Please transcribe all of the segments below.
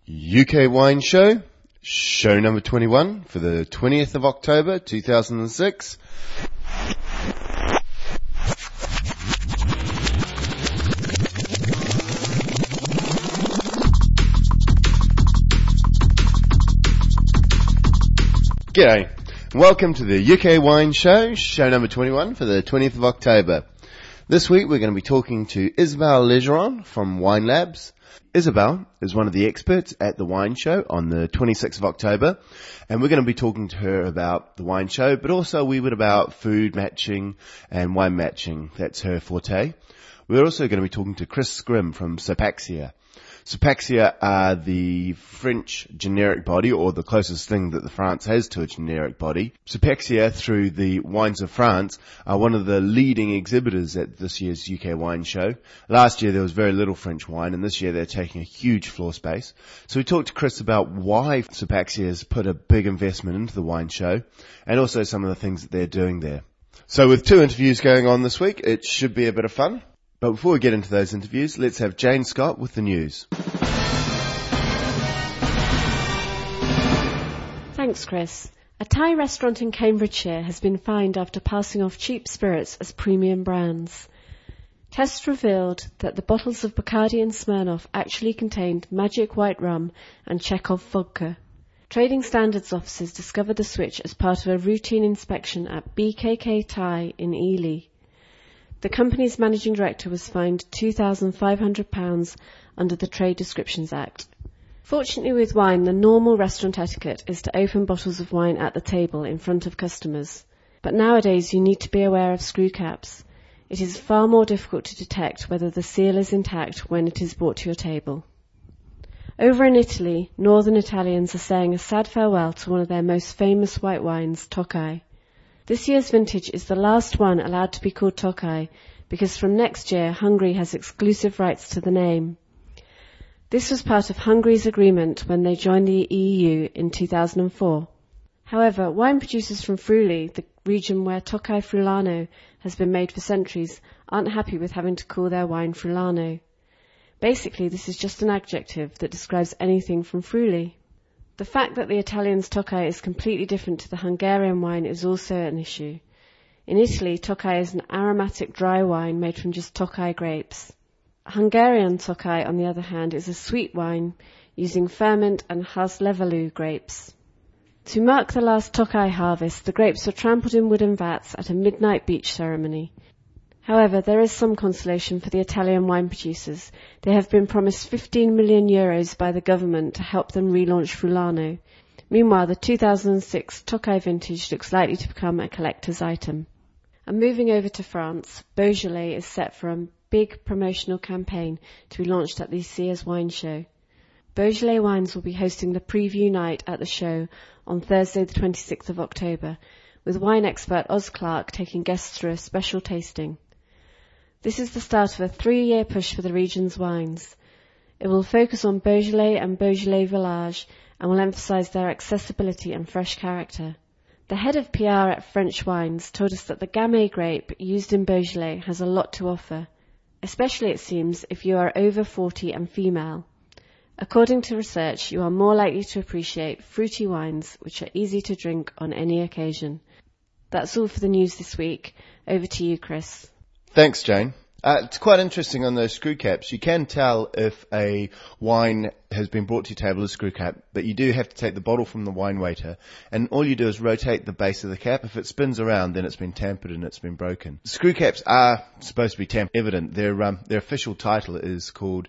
UK Wine Show, show number 21 for the 20th of October 2006. G'day, welcome to the UK Wine Show, show number 21 for the 20th of October. This week we're going to be talking to Isabelle Legeron from Wine Labs. Isabelle is one of the experts at the wine show on the 26th of October, and we're going to be talking to her about the wine show, but also a wee bit about food matching and wine matching. That's her forte. We're also going to be talking to Chris Scrim from Sopaxia. Sopaxia are the French generic body, or the closest thing that France has to a generic body. Sopaxia, through the Wines of France, are one of the leading exhibitors at this year's UK Wine Show. Last year there was very little French wine, and this year they're taking a huge floor space. So we talked to Chris about why Sopaxia has put a big investment into the wine show, and also some of the things that they're doing there. So with 2 interviews going on this week, it should be a bit of fun. But before we get into those interviews, let's have Jane Scott with the news. Thanks, Chris. A Thai restaurant in Cambridgeshire has been fined after passing off cheap spirits as premium brands. Tests revealed that the bottles of Bacardi and Smirnoff actually contained Magic White Rum and Chekhov vodka. Trading Standards officers discovered the switch as part of a routine inspection at BKK Thai in Ely. The company's managing director was fined £2,500 under the Trade Descriptions Act. Fortunately with wine, the normal restaurant etiquette is to open bottles of wine at the table in front of customers. But nowadays you need to be aware of screw caps. It is far more difficult to detect whether the seal is intact when it is brought to your table. Over in Italy, northern Italians are saying a sad farewell to one of their most famous white wines, Tokai. This year's vintage is the last one allowed to be called Tokai because from next year Hungary has exclusive rights to the name. This was part of Hungary's agreement when they joined the EU in 2004. However, wine producers from Friuli, the region where Tokai Friulano has been made for centuries, aren't happy with having to call their wine Friulano. Basically, this is just an adjective that describes anything from Friuli. The fact that the Italian's Tokai is completely different to the Hungarian wine is also an issue. In Italy, Tokai is an aromatic dry wine made from just Tokai grapes. Hungarian Tokai, on the other hand, is a sweet wine using ferment and Haslevalu grapes. To mark the last Tokai harvest, the grapes were trampled in wooden vats at a midnight beach ceremony. However, there is some consolation for the Italian wine producers. They have been promised €15 million by the government to help them relaunch Friulano. Meanwhile, the 2006 Tokai vintage looks likely to become a collector's item. And moving over to France, Beaujolais is set for a big promotional campaign to be launched at this year's wine show. Beaujolais Wines will be hosting the preview night at the show on Thursday the 26th of October, with wine expert Oz Clarke taking guests through a special tasting. This is the start of a 3-year push for the region's wines. It will focus on Beaujolais and Beaujolais Village and will emphasise their accessibility and fresh character. The head of PR at French Wines told us that the Gamay grape used in Beaujolais has a lot to offer, especially it seems if you are over 40 and female. According to research, you are more likely to appreciate fruity wines which are easy to drink on any occasion. That's all for the news this week. Over to you, Chris. Thanks, Jane. It's quite interesting on those screw caps. You can tell if a wine has been brought to your table as a screw cap, but you do have to take the bottle from the wine waiter, and all you do is rotate the base of the cap. If it spins around, then it's been tampered and it's been broken. Screw caps are supposed to be tamper evident. Their official title is called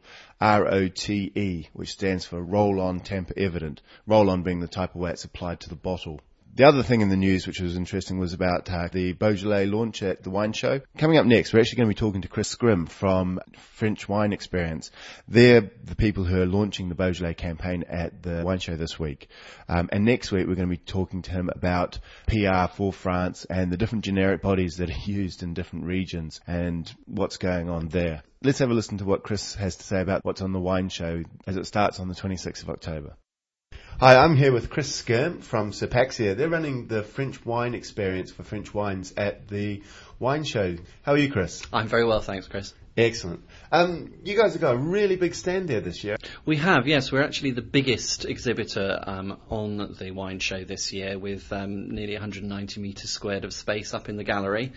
ROTE, which stands for Roll-On Tamper Evident. Roll-on being the type of way it's applied to the bottle. The other thing in the news which was interesting was about the Beaujolais launch at the wine show. Coming up next, we're actually going to be talking to Chris Scrim from French Wine Experience. They're the people who are launching the Beaujolais campaign at the wine show this week. And next week we're going to be talking to him about PR for France and the different generic bodies that are used in different regions and what's going on there. Let's have a listen to what Chris has to say about what's on the wine show as it starts on the 26th of October. Hi, I'm here with Chris Scrim from Sopaxia. They're running the French Wine Experience for French Wines at the wine show. How are you, Chris? I'm very well, thanks, Chris. Excellent. You guys have got a really big stand there this year. We have, yes. We're actually the biggest exhibitor on the wine show this year, with nearly 190 metres squared of space up in the gallery.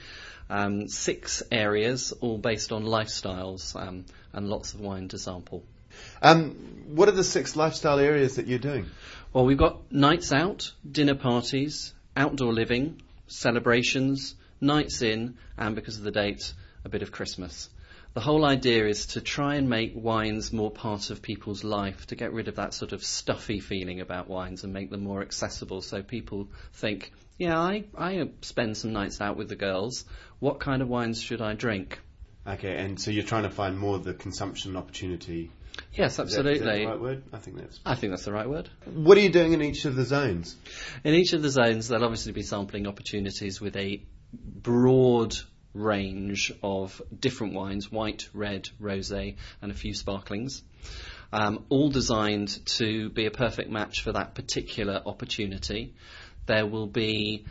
6 areas, all based on lifestyles, and lots of wine to sample. What are the 6 lifestyle areas that you're doing? Well, we've got nights out, dinner parties, outdoor living, celebrations, nights in, and because of the date, a bit of Christmas. The whole idea is to try and make wines more part of people's life, to get rid of that sort of stuffy feeling about wines and make them more accessible, so people think, yeah, I spend some nights out with the girls. What kind of wines should I drink? Okay, and so you're trying to find more of the consumption opportunity. Yes, absolutely. Is that the right word? I think that's the right word. What are you doing in each of the zones? In each of the zones, there'll obviously be sampling opportunities with a broad range of different wines: white, red, rosé, and a few sparklings, all designed to be a perfect match for that particular opportunity. There will be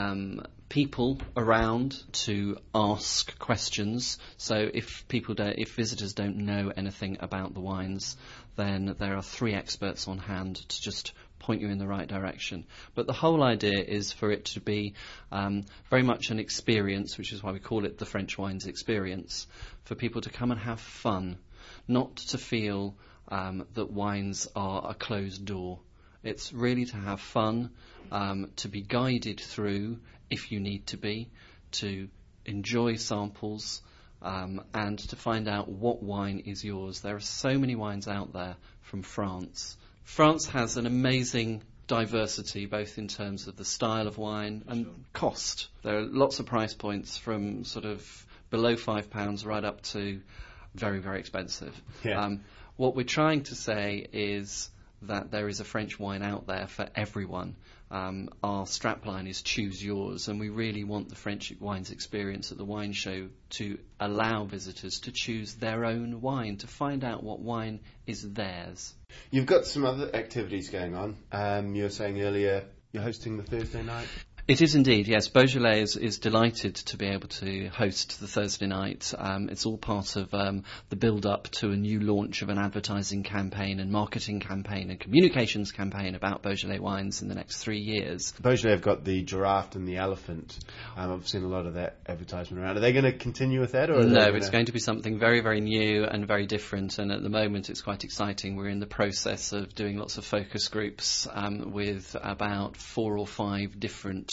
people around to ask questions, so if visitors don't know anything about the wines, then there are 3 experts on hand to just point you in the right direction. But the whole idea is for it to be very much an experience, which is why we call it the French Wines Experience, for people to come and have fun, not to feel that wines are a closed door. It's really to have fun, to be guided through if you need to be, to enjoy samples, and to find out what wine is yours. There are so many wines out there from France. France has an amazing diversity, both in terms of the style of wine and cost. There are lots of price points from sort of below £5 right up to very, very expensive. Yeah. What we're trying to say is that there is a French wine out there for everyone. Our strapline is Choose Yours, and we really want the French Wines Experience at the wine show to allow visitors to choose their own wine, to find out what wine is theirs. You've got some other activities going on. You were saying earlier you're hosting the Thursday night. It is indeed, yes. Beaujolais is delighted to be able to host the Thursday night. It's all part of the build-up to a new launch of an advertising campaign and marketing campaign and communications campaign about Beaujolais wines in the next 3 years. Beaujolais have got the giraffe and the elephant. I've seen a lot of that advertisement around. Are they going to continue with that? Or no, it's going to be something very, very new and very different, and at the moment it's quite exciting. We're in the process of doing lots of focus groups with about 4 or 5 different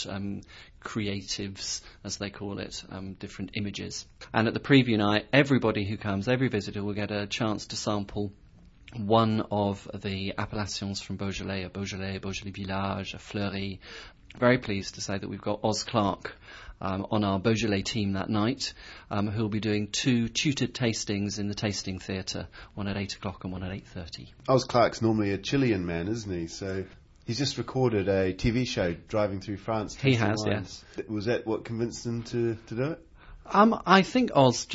creatives, as they call it, different images. And at the preview night, everybody who comes, every visitor will get a chance to sample one of the appellations from Beaujolais, a Beaujolais, Beaujolais Village, a Fleury. Very pleased to say that we've got Oz Clarke on our Beaujolais team that night, who will be doing 2 tutored tastings in the tasting theatre, one at 8 o'clock and one at 8:30. Oz Clarke's normally a Chilean man, isn't he? So he's just recorded a TV show driving through France. He has, wines. Yes. Was that what convinced him to do it? I think Oz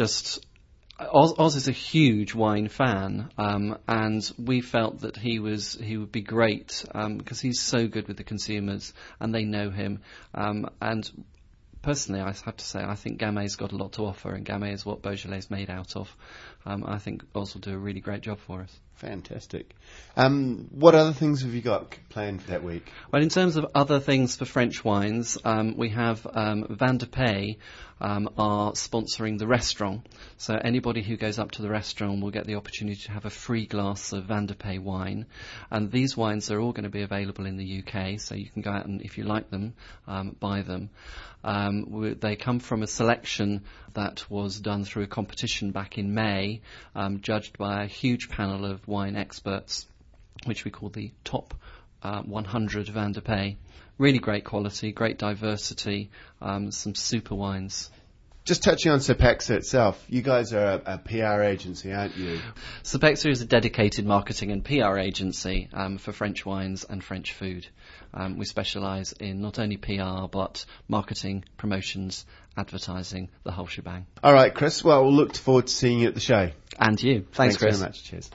is a huge wine fan, and we felt that he would be great because he's so good with the consumers and they know him. And personally, I have to say, I think Gamé's got a lot to offer, and Gamay is what Beaujolais is made out of. I think Oz will do a really great job for us. Fantastic. What other things have you got planned for that week? Well, in terms of other things for French wines, we have Van de Pey are sponsoring the restaurant. So anybody who goes up to the restaurant will get the opportunity to have a free glass of Van de Pey wine. And these wines are all going to be available in the UK, so you can go out and, if you like them, buy them. They come from a selection that was done through a competition back in May, judged by a huge panel of wine experts, which we call the Top 100 Van de Pey. Really great quality, great diversity, some super wines. Just touching on Serpaxa itself, you guys are a PR agency, aren't you? Serpaxa is a dedicated marketing and PR agency for French wines and French food. We specialise in not only PR, but marketing, promotions, advertising, the whole shebang. All right, Chris. Well, we'll look forward to seeing you at the show. And you. Thanks, Chris. Very much. Cheers.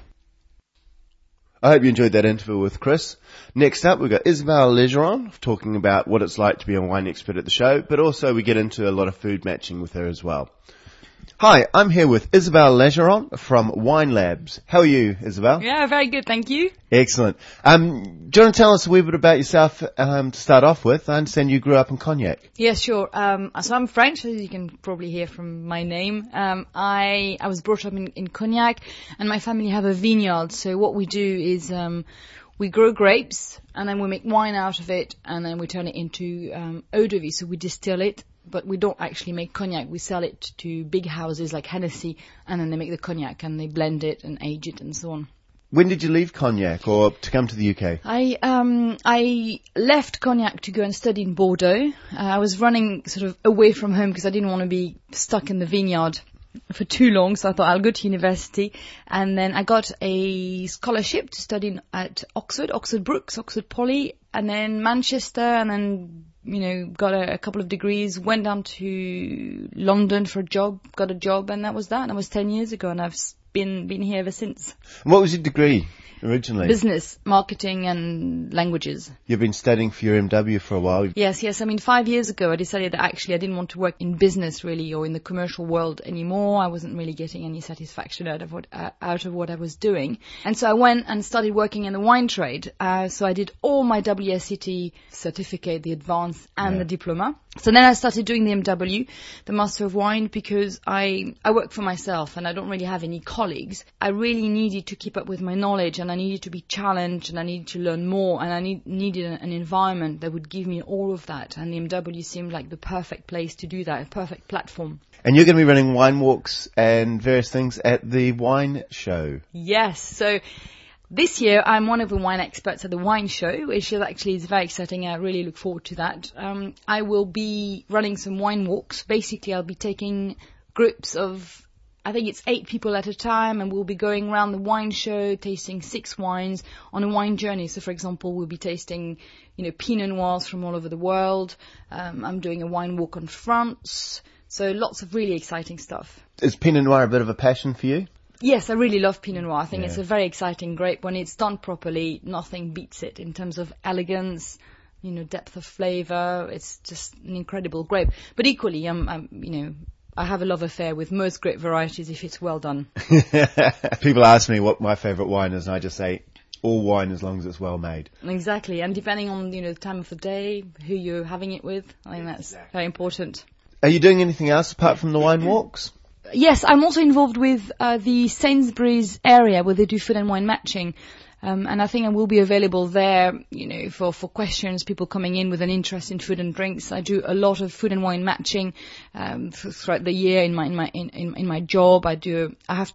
I hope you enjoyed that interview with Chris. Next up, we've got Isabelle Legeron talking about what it's like to be a wine expert at the show, but also we get into a lot of food matching with her as well. Hi, I'm here with Isabelle Legeron from Wine Labs. How are you, Isabelle? Yeah, very good, thank you. Excellent. Do you want to tell us a wee bit about yourself to start off with? I understand you grew up in Cognac. Yeah, sure. So I'm French, as you can probably hear from my name. I was brought up in Cognac, and my family have a vineyard. So what we do is we grow grapes, and then we make wine out of it, and then we turn it into eau de vie. So we distill it, but we don't actually make cognac. We sell it to big houses like Hennessy, and then they make the cognac, and they blend it and age it and so on. When did you leave Cognac or to come to the UK? I left Cognac to go and study in Bordeaux. I was running sort of away from home because I didn't want to be stuck in the vineyard for too long, so I thought I'll go to university. And then I got a scholarship to study at Oxford Brookes, Oxford Poly, and then Manchester, and then, you know, got a couple of degrees, went down to London for a job, got a job, and that was that. And that was 10 years ago, and I've been here ever since. And what was your degree originally? Business, marketing and languages. You've been studying for your MW for a while. Yes. I mean, 5 years ago, I decided that actually I didn't want to work in business really, or in the commercial world anymore. I wasn't really getting any satisfaction out of what I was doing. And so I went and started working in the wine trade. So I did all my WSET certificate, the advanced and the diploma. So then I started doing the MW, the Master of Wine, because I work for myself and I don't really have any colleagues. I really needed to keep up with my knowledge, and I needed to be challenged, and I needed to learn more, and I needed an environment that would give me all of that. And the MW seemed like the perfect place to do that, a perfect platform. And you're going to be running wine walks and various things at the wine show. Yes. So this year, I'm one of the wine experts at the wine show, which is very exciting. I really look forward to that. I will be running some wine walks. Basically, I'll be taking groups of, I think it's 8 people at a time, and we'll be going around the wine show, tasting 6 wines on a wine journey. So, for example, we'll be tasting, Pinot Noirs from all over the world. I'm doing a wine walk on France. So lots of really exciting stuff. Is Pinot Noir a bit of a passion for you? Yes, I really love Pinot Noir. I think it's a very exciting grape. When it's done properly, nothing beats it in terms of elegance, depth of flavor. It's just an incredible grape. But equally, I have a love affair with most grape varieties if it's well done. People ask me what my favourite wine is, and I just say all wine as long as it's well made. Exactly, and depending on the time of the day, who you're having it with, I think that's very important. Are you doing anything else apart from the wine walks? Yes, I'm also involved with the Sainsbury's area where they do food and wine matching. And I think I will be available there, for questions, people coming in with an interest in food and drinks. I do a lot of food and wine matching throughout the year in my job. I do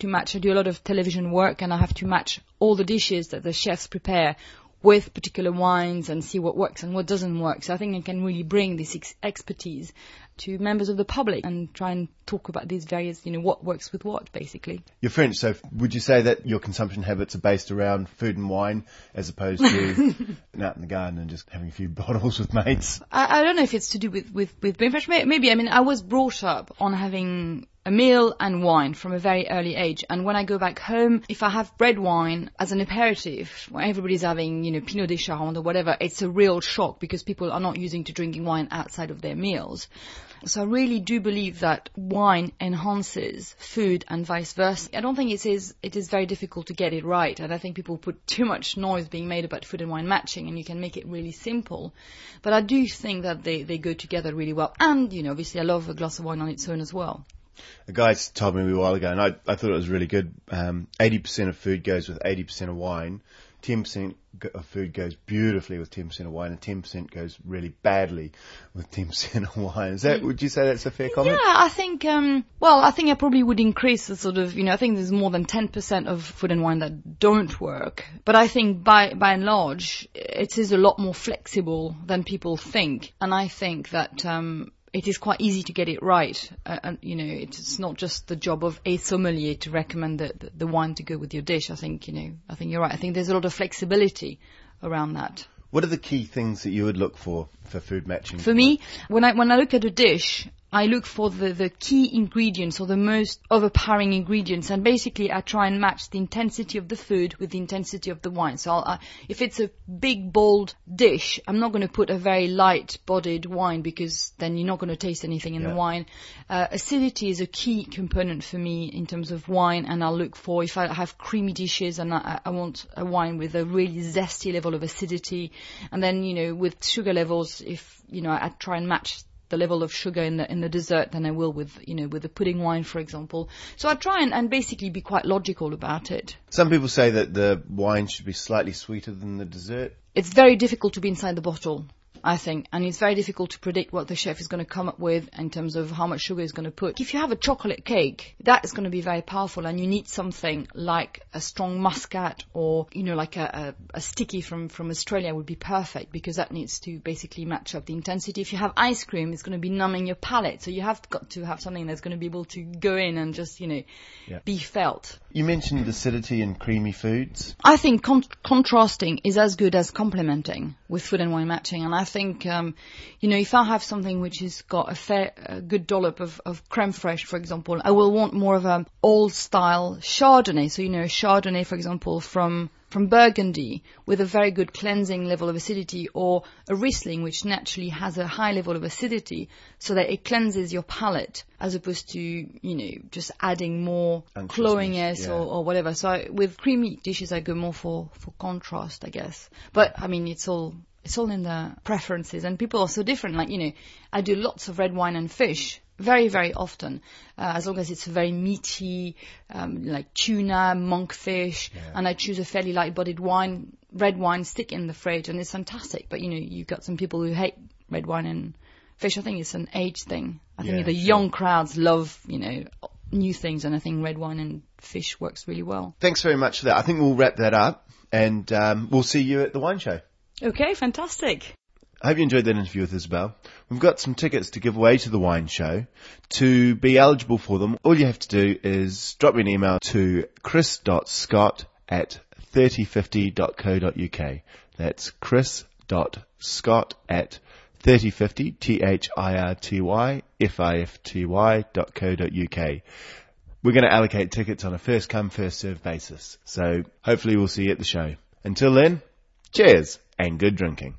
a lot of television work, and I have to match all the dishes that the chefs prepare with particular wines and see what works and what doesn't work. So I think I can really bring this expertise to members of the public and try and talk about these various, what works with what, basically. You're French, so would you say that your consumption habits are based around food and wine as opposed to out in the garden and just having a few bottles with mates? I don't know if it's to do with being French. Maybe, I was brought up on having a meal and wine from a very early age. And when I go back home, if I have red wine as an aperitif, where everybody's having, Pinot de Charente or whatever, it's a real shock because people are not used to drinking wine outside of their meals. So I really do believe that wine enhances food and vice versa. I don't think it is very difficult to get it right. And I think people put too much noise being made about food and wine matching, and you can make it really simple. But I do think that they go together really well. And, obviously I love a glass of wine on its own as well. A guy told me a while ago, and I thought it was really good. 80% of food goes with 80% of wine. 10% of food goes beautifully with 10% of wine, and 10% goes really badly with 10% of wine. Would you say that's a fair comment? Yeah, I think, I think I probably would increase the sort of, I think there's more than 10% of food and wine that don't work. But I think by and large, it is a lot more flexible than people think. And I think that, it is quite easy to get it right. It's not just the job of a sommelier to recommend the wine to go with your dish. I think you're right. I think there's a lot of flexibility around that. What are the key things that you would look for food matching? For me, when I look at a dish, I look for the key ingredients or the most overpowering ingredients, and basically I try and match the intensity of the food with the intensity of the wine. So if it's a big, bold dish, I'm not going to put a very light-bodied wine, because then you're not going to taste anything in the wine. Acidity is a key component for me in terms of wine, and I'll look for, if I have creamy dishes and I want a wine with a really zesty level of acidity, and then, with sugar levels, if, I try and match the level of sugar in the dessert than I will with the pudding wine, for example. So I try and basically be quite logical about it. Some people say that the wine should be slightly sweeter than the dessert. It's very difficult to be inside the bottle, I think, and it's very difficult to predict what the chef is going to come up with in terms of how much sugar he's going to put. If you have a chocolate cake, that is going to be very powerful, and you need something like a strong muscat, or like a sticky from Australia would be perfect, because that needs to basically match up the intensity. If you have ice cream, it's going to be numbing your palate, so you have got to have something that's going to be able to go in and just be felt. You mentioned acidity in creamy foods. I think contrasting is as good as complementing with food and wine matching, and I think, if I have something which has got a good dollop of creme fraiche, for example, I will want more of an old-style Chardonnay. So, a Chardonnay, for example, from Burgundy, with a very good cleansing level of acidity, or a Riesling, which naturally has a high level of acidity, so that it cleanses your palate, as opposed to, just adding more cloyingness or whatever. So with creamy dishes, I go more for contrast, I guess. But, it's all in the preferences, and people are so different. Like, I do lots of red wine and fish very, very often, as long as it's very meaty, like tuna, monkfish, and I choose a fairly light-bodied wine, red wine, stick in the fridge, and it's fantastic. But, you've got some people who hate red wine and fish. I think it's an age thing. I think the young crowds love, new things, and I think red wine and fish works really well. Thanks very much for that. I think we'll wrap that up, and we'll see you at the wine show. Okay, fantastic. I hope you enjoyed that interview with Isabel. We've got some tickets to give away to the wine show. To be eligible for them, all you have to do is drop me an email to chris.scott@3050.co.uk. That's chris.scott@3050, THIRTYFIFTY.co.uk. We're going to allocate tickets on a first come, first served basis. So hopefully we'll see you at the show. Until then, cheers and good drinking.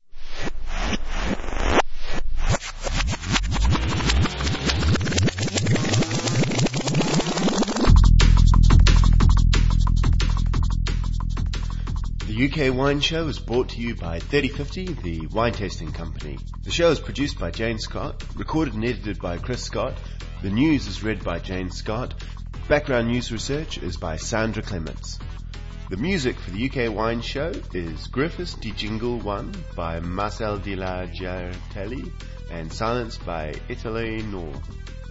The UK Wine Show is brought to you by 3050, the wine tasting company. The show is produced by Jane Scott, recorded and edited by Chris Scott. The news is read by Jane Scott. Background news research is by Sandra Clements. The music for the UK Wine Show is Griffiths di Jingle 1 by Marcel de la Giartelli and Silence by Italo Nor.